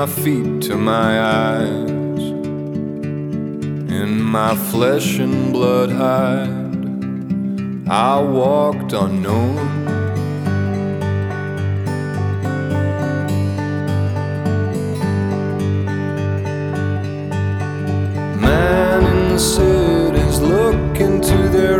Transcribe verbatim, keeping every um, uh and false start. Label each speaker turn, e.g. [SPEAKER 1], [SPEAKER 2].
[SPEAKER 1] My feet to my eyes, in my flesh and blood hide, I walked unknown. Man in the cities look into their